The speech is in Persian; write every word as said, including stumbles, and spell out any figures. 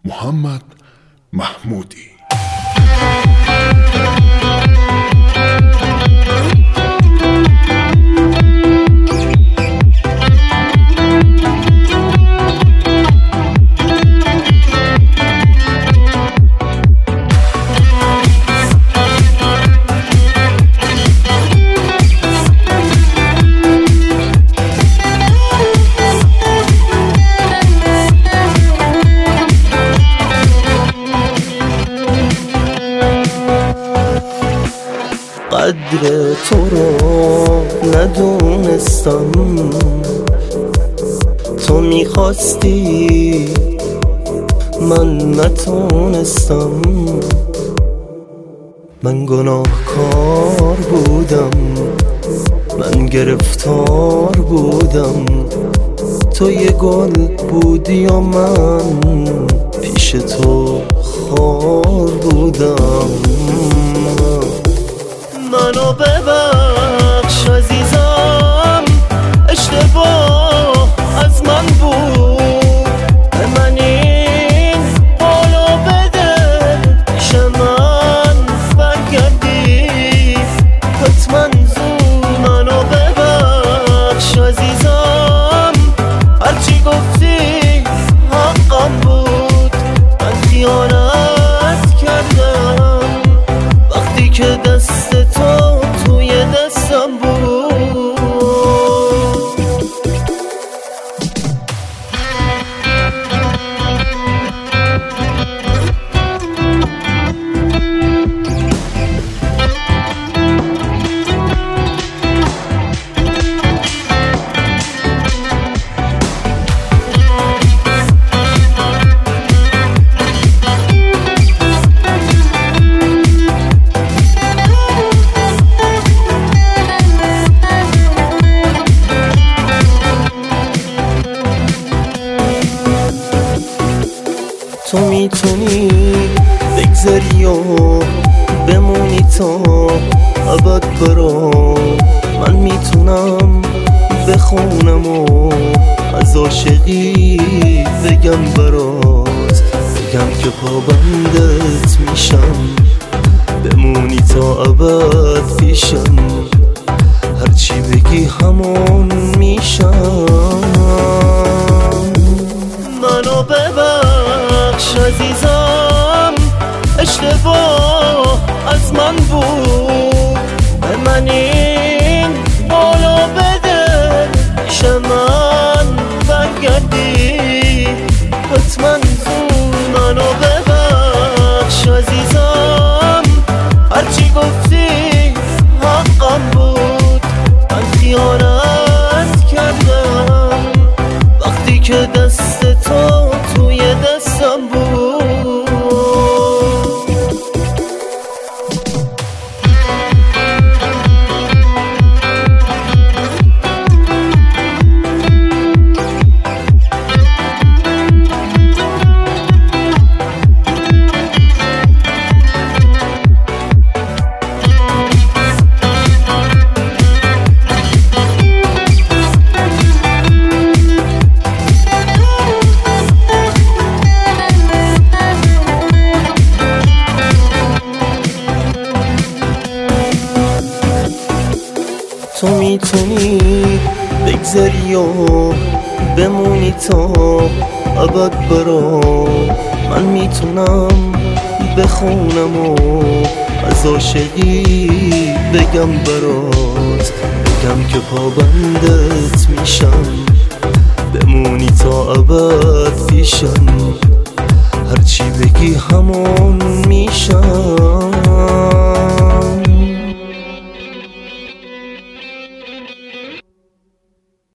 محمد محمودی. قدر تو رو ندونستم، تو میخواستی من نتونستم. من گناهکار بودم، من گرفتار بودم، تو یه گل بودی و من پیش تو خار بودم. منو ببخش عزیزم، اشتباه از من بود، به من این بالا بده، پیش من برگردی حتما زود. منو ببخش عزیزم، هرچی گفتی حقم بود، من خیانت کردم وقتی که دست تو توی دستم بود. تو میتونی بگذری و بمونی تا ابد برام، من میتونم بخونم و از عاشقی بگم برات، بگم که پابندت میشم، بمونی تا ابد پیشم، هرچی بگی همون میشم. منو ببخش عزیزم، اشتباه از من بود، به من این بالا بده، پیش من برگردی حتما زود. منو ببخش عزیزم، هرچی گفتی حقم بود، من خیانت کردم وقتی که دست تو توی دستم بود. تو میتونی بگذری و بمونی تا ابد برام، من میتونم بخونم و از عاشقی بگم برات، بگم که پابندت میشم، بمونی تا ابد پیشم، هرچی بگی همون میشم.